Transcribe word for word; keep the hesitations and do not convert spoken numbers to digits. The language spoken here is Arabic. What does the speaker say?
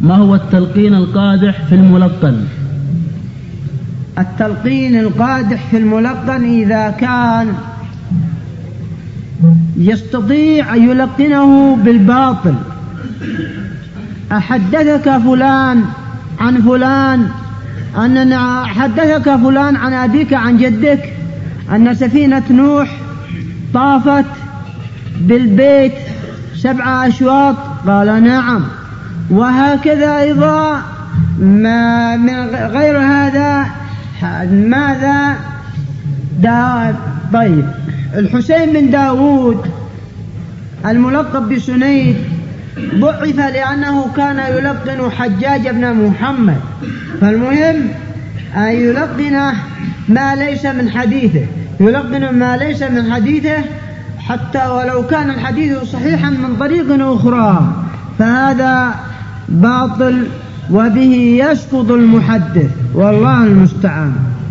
ما هو التلقين القادح في الملقن؟ التلقين القادح في الملقن إذا كان يستطيع أن يلقنه بالباطل. أحدثك فلان عن فلان أننا حدثك فلان عن أبيك عن جدك أن سفينة نوح طافت بالبيت سبع أشواط؟ قال نعم. وهكذا أيضا ما من غير هذا. ماذا دا طيب الحسين بن داود الملقب بسنيد ضعف لأنه كان يلقن حجاج بن محمد، فالمهم أن يلقن ما ليس من حديثه، يلقن ما ليس من حديثه حتى ولو كان الحديث صحيحا من طريق أخرى، فهذا باطل وبه يسقط المحدث، والله المستعان.